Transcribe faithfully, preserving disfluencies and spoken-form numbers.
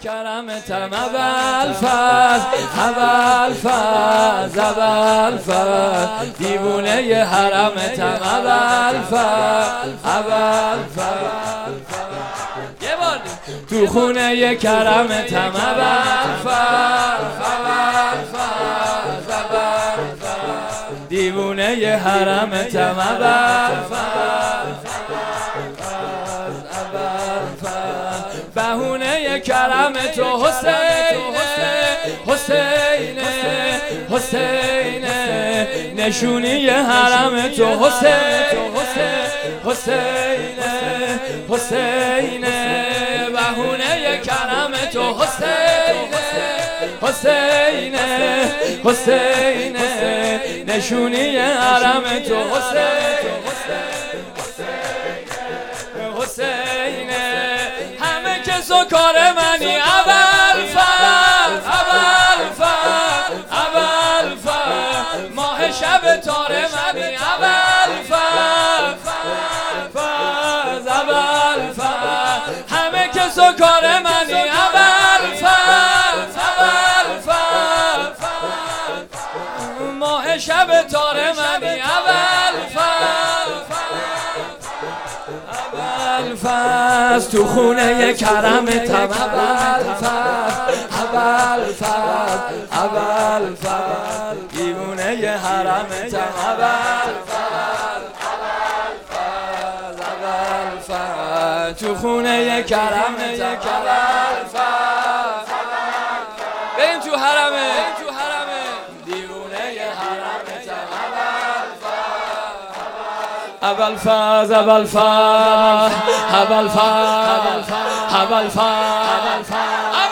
کرمتم اول فاز اول فاز اول فاز دیوونه ی حرمتم اول فاز اول فاز یه بار تو خونه ی کرمتم اول فاز اول فاز اول فاز دیوونه ی حرمتم اول فاز بهونه کرم تو حسین حسین حسین نشونی حرم تو حسین حسین حسین بهونه کرم تو حسین حسین حسین نشونی حرم تو حسین حسین همه کسو کار منی اول فاز اول فاز اول فاز ماه شب تار منی اول فاز فاز اول فاز همه کسو کار منی اول فاز اول فاز ماه شب تار منی اول فاز اول فاز تو خونه کرمتم اول فاز اول فاز اول فاز دیوونه ی حرمتم اول فاز اول فاز اول فاز تو خونه کرمتم اول فاز بریم تو حرمه تو حرمه دیوونه ی حرمتم اول فاز اول فاز اول فاز اول فاز اول فاز